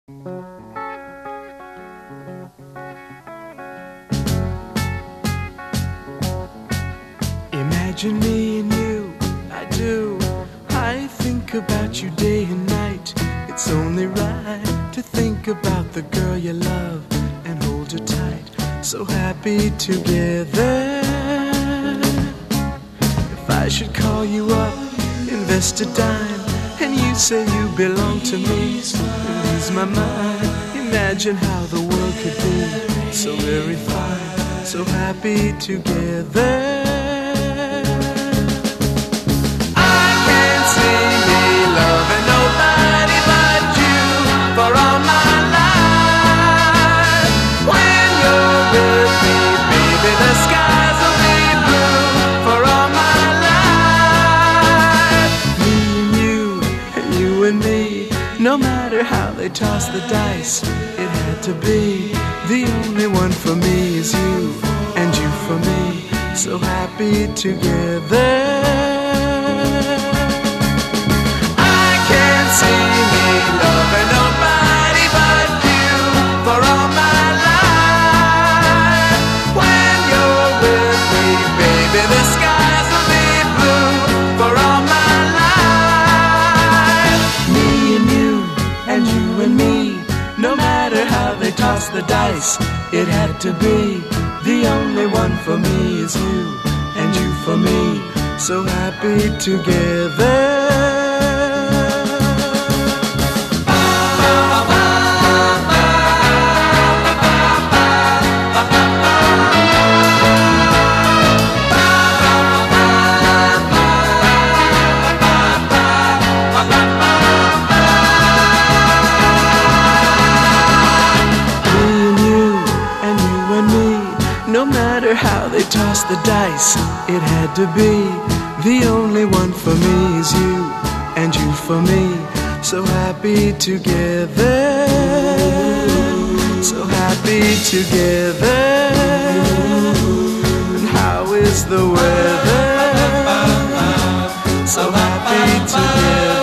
Imagine me and you, I do. I think about you day and night. It's only right to think about the girl you love and hold her tight. So happy together. If I should call you up, invest a dime, and you say you belong to me, lose my mind. Imagine how the world could be so very fine, so happy together. No matter how they toss the dice, it had to be. The only one for me is you, and you for me, so happy together. I can't see me loving nobody but you for all my life. When you're with me, baby, the skies will be blue for all my life. Me and you, and you and me, no matter how they toss the dice, it had to be. The only one for me is you, and you for me, so happy together. No matter how they toss the dice, it had to be. The only one for me is you, and you for me, so happy together. So happy together. And how is the weather? So happy together.